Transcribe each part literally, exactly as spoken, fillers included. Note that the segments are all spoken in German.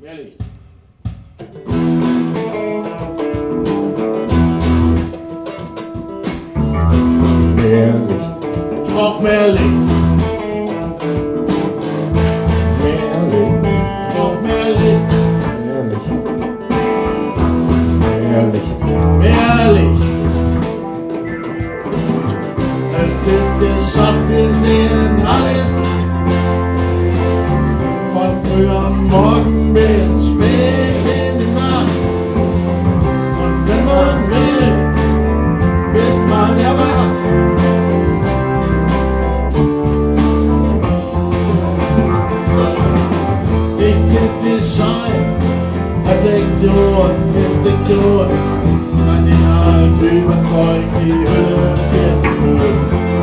Mehr Licht. Mehr Licht. Ich brauch mehr Licht. Mehr Licht. Ich brauch mehr Licht. Mehr Licht. Mehr Licht. Mehr Licht. Es ist geschafft, wir sehen alles. Von früh am Morgen bis spät in die Nacht. Und wenn man will, bis man erwacht. Nichts ist wie Schein, Reflexion ist Lektion. Mein Inhalt überzeugt, die Hülle wird gefüllt.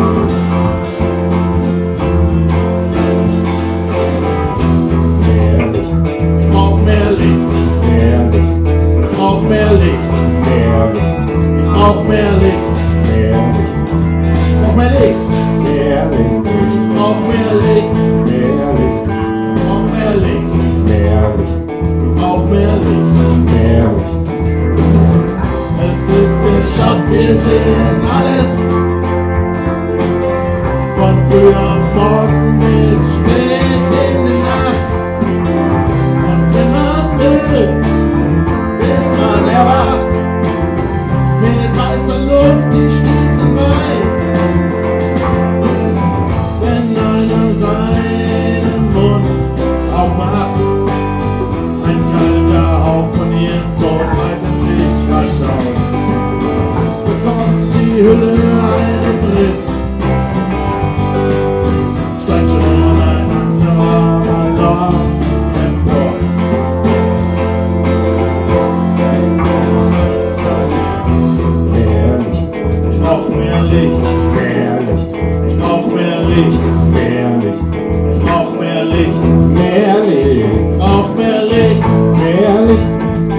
Mehr Licht. Ich brauch mehr Licht, Mehr Licht. ich brauch mehr Licht, Mehr Licht. ich brauch mehr Licht, Mehr Licht. ich brauch mehr Licht, Mehr Licht. ich brauch mehr Licht, Mehr Licht. ich brauch mehr Licht, Mehr Licht. ich brauch mehr Licht. Mehr Licht. Es ist geschafft, wir sehen alles. Von früh am Morgen bis spät in die Nacht. Und wenn man will, bis man erwacht. Mit heißer Luft die Stiezen weicht. Wenn einer seinen Mund aufmacht. Ein kalter Hauch von ihrem Tod breitet sich rasch aus. Bekommt die Hülle einen Riss. Steigt schon ein anderer Alarm empor. Mehr Licht. Ich brauch mehr Licht, Mehr Licht. ich brauch mehr Licht, Mehr Licht. ich brauch mehr Licht, Mehr Licht. ich brauch mehr Licht, Mehr Licht.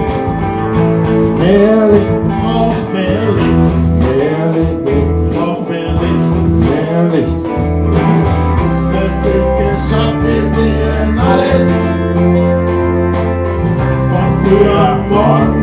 Mehr Licht. ich brauch mehr Licht, Mehr Licht. ich brauch mehr Licht. Mehr Licht. Es ist geschafft, wir sehen alles. Von früh am Morgen